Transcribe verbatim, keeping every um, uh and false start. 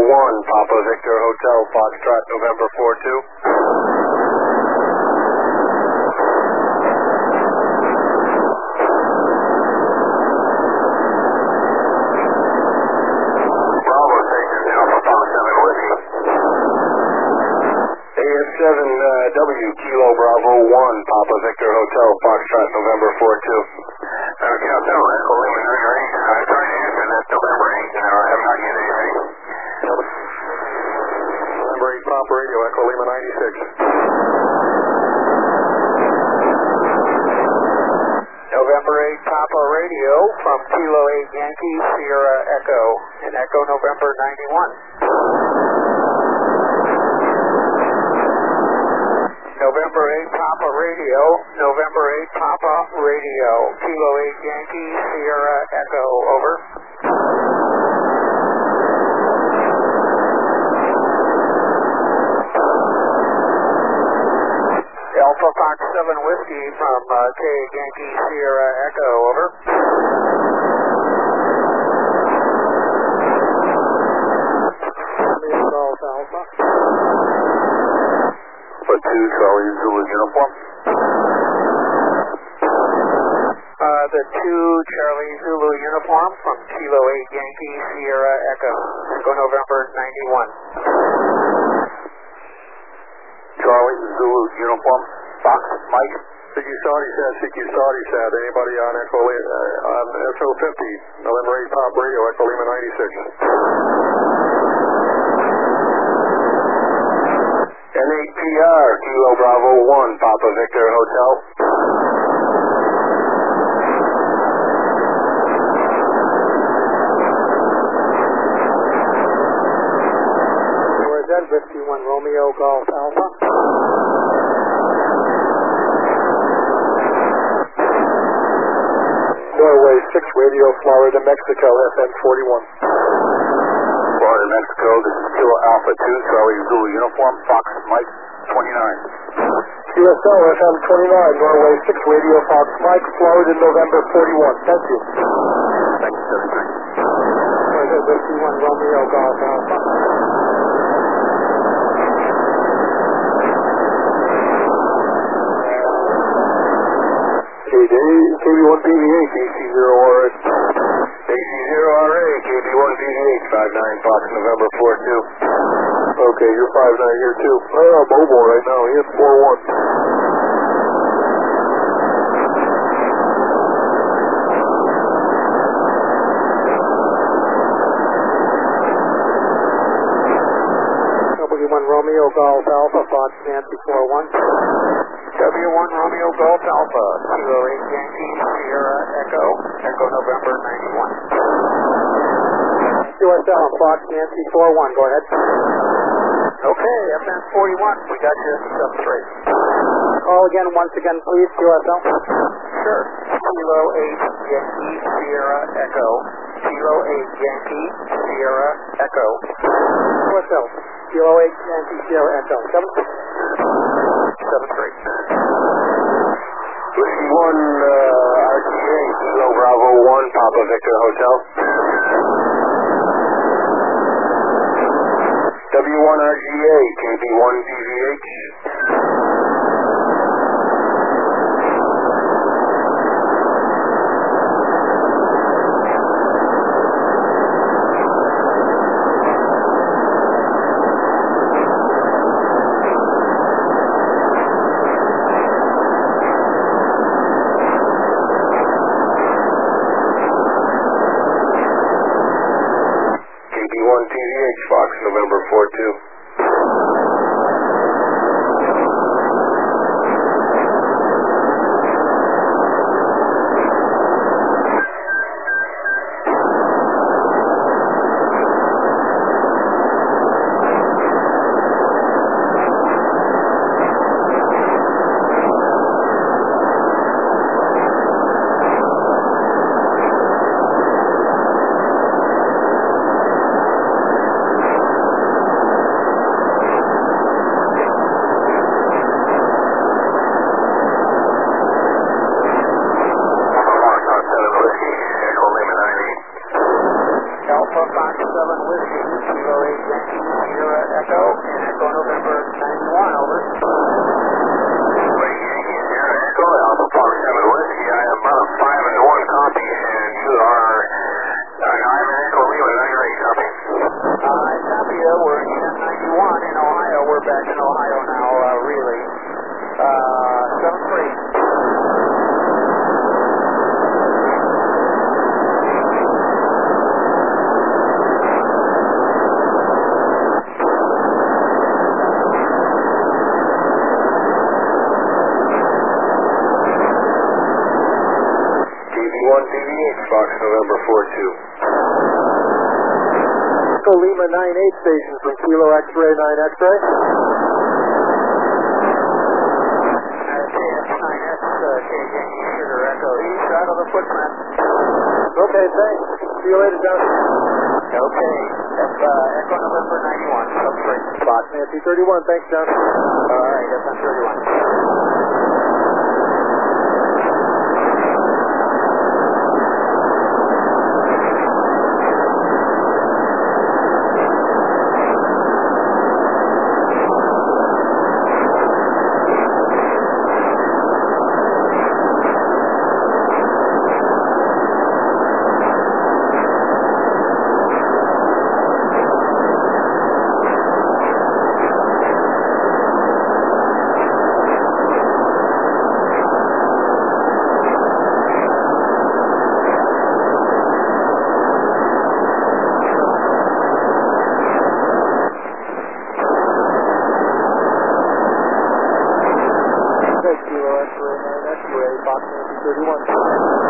one, Papa Victor Hotel, Foxtrot, November four two. Bravo Station, Alpha Fox seven Whiskey. A S seven uh, W, Kilo Bravo one, Papa Victor Hotel, Foxtrot, November four two. Uh, Captain, Echo Lima ninety-eight. I tried to answer that November eight, and I have not yet anything. November eight, Papa Radio, Echo Lima ninety-six. November eight, Papa Radio from Kilo eight Yankee, Sierra Echo, and Echo November ninety-one. November eight, Papa Radio, November eight, Papa Radio, Kilo eight Yankee, Sierra Echo, over. Alpha Fox seven Whiskey from uh, K Yankee, Sierra Echo, over. Golf Alpha. For two, Charlie Zulu uniform. Uh, the two Charlie Zulu uniform from Kilo eight Yankee, Sierra Echo, Echo November ninety-one. Charlie Zulu uniform, Fox Mike. C Q Saudi Sat, C Q Saudi Sat. Anybody on Echo uh, on S O fifty, November eight, Papa Radio, Echo Lima ninety-six. N eight P R, Kilo Bravo one, Papa Victor Hotel. Where's that? fifty-one Romeo Golf Alpha. Norway six Radio, Florida, Mexico, F M forty-one. Florida, Mexico, this is Kilo Alpha two, Charlie Zulu uniform, Fox Mike twenty-nine. Q S L F M twenty-nine, Norway six Radio, Fox Mike, Florida, November forty-one. Thank you. Thank you, seven three. Where's that? fifty-one Romeo Golf Alpha. K B one P V H, A C zero R A. A C zero R A, K B one P V H, five nine, Fox November four two. Okay, you're five nine here too. Oh, mobile right now, he is four one. W one Romeo Golf Alpha, Fox Nancy four one. W one Romeo Golf Alpha, Kilo eight Yankee, Sierra Echo, Echo November ninety-one. Q S L Fox Nancy four one, go ahead. Okay, F M forty-one, we got you seven straight. Call again, once again, please, Q S L. Sure. Kilo eight Yankee, Sierra Echo, Kilo eight Yankee, Sierra Echo. Q S L, Kilo eight Yankee, Sierra Echo. Seven. Seven straight. Whiskey one, uh, R T A, Kilo Bravo one, Papa Victor Hotel. W one R G A, K B one P V H. K B one P V H, Fox November four two. back in Ohio now, uh, really. Uh, seven three. one D V H, Fox November four two. Echo Lima nine eight station from Kilo X-Ray nine X-Ray. K X nine S, uh, K Yankee Sugar Echo East, out of the footprint. Okay, thanks. See you later, John. Okay, that's uh, Echo November ninety-one, sub three. Fox Nancy thirty-one, thanks, John. All right, that's on thirty-one. Kilo X-Ray nine X-Ray, Fox Nancy thirty-one.